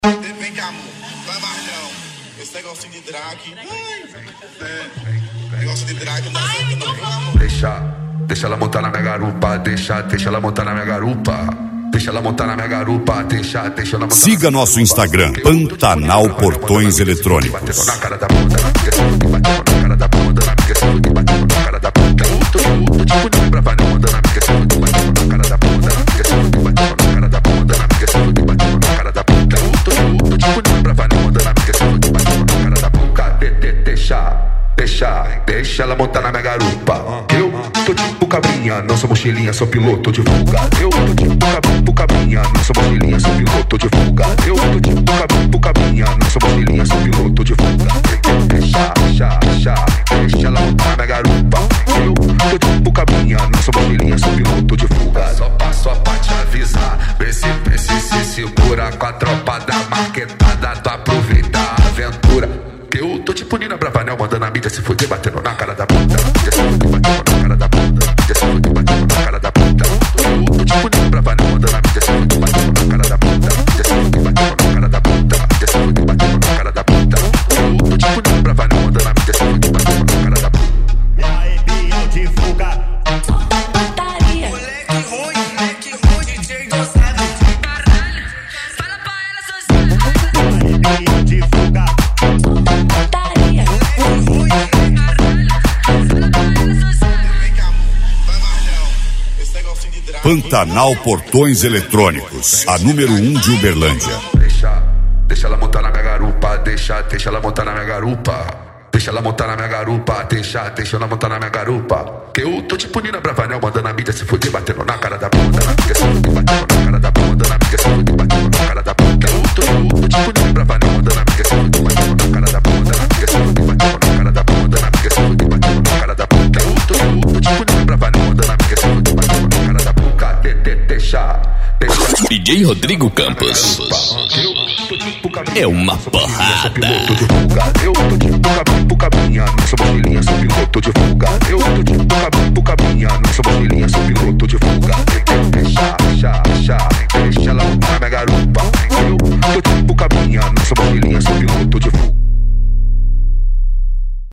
Vem cá, amor. Vai mais não. Esse negocinho de drag. Negócio de drag não dá certo não, viu, amor? Deixa ela montar na minha garupa, deixa ela montar na minha garupa. Deixa ela montar na minha garupa, deixa ela montar. Siga nosso Instagram, Pantanal Portões Eletrônicos. Na cara da bunda, na cara da bunda, na cara da bunda. Tô tipo de brava, nem mandando na cara da bunda, na cara da bunda, na cara da bunda. Tô tipo de brava, nem mandando na cara da bunda. Deixa ela montar na minha garupa. Eu tô tipo cabrinha, não sou mochilinha, sou piloto de fuga. Eu tô tipo cabrinha, não sou mochilinha, sou piloto de fuga. Eu tô tipo cabrinha, não sou mochilinha, sou piloto de fuga. Deixa ela montar na minha garupa. Eu tô tipo cabrinha, não sou mochilinha, sou piloto de fuga. Só pra te avisar, vê se segura com a tropa da marquetada. Tu aproveita a aventura. Eu tô tipo Nina Bravanel, mandando a mídia se fuder, batendo na cara da bunda. Já se fuder, batendo na cara da bunda. Já se fuder, batendo na cara da bunda. Eu tô tipo Nina Bravanel, mandando a mídia se fuder, batendo na cara da bunda. Já se fuder, batendo na cara da bunda. Já se fuder, batendo na cara da bunda. Eu tô tipo Nina Bravanel, mandando a mídia se fuder, batendo na cara da bunda. E aí, Biel de fuga. Moleque ruim, DJ do Savage. Caralho, fala pra ela, sou Savage. E aí, Biel de fuga. Pantanal Portões Eletrônicos, a número 1 de Uberlândia. Deixa ela montar na minha garupa, deixa ela montar na minha garupa. Deixa ela montar na minha garupa, deixa ela montar na minha garupa. Que eu tô tipo Nina Bravanel, mandando a mídia se fuder, batendo na cara da bunda. Na mídia se fuder, batendo na cara da bunda. Na mídia se fuder, batendo na cara da bunda. Eu tô tipo Nina Bravanel, mandando a mídia se fuder, batendo na cara da bunda. Na mídia se fuder, batendo na cara da bunda. Na mídia se fuder, batendo na cara da bunda. Eu tô tipo Nina Bravanel, mandando a mídia se fuder, batendo na cara da bunda. Deixa. DJ Rodrigo Campos é uma porrada. Eu